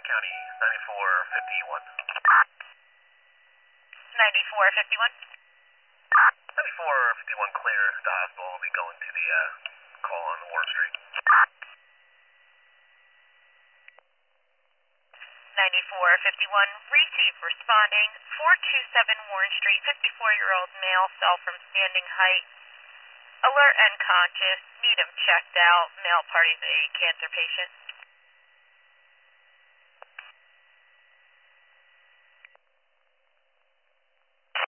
County, 9451. 9451. 9451 clear. The hospital will be going to the call on Warren Street. 9451. Receive responding. 427 Warren Street. 54-year-old male fell from standing height. Alert and conscious. Need him checked out. Male parties a cancer patient.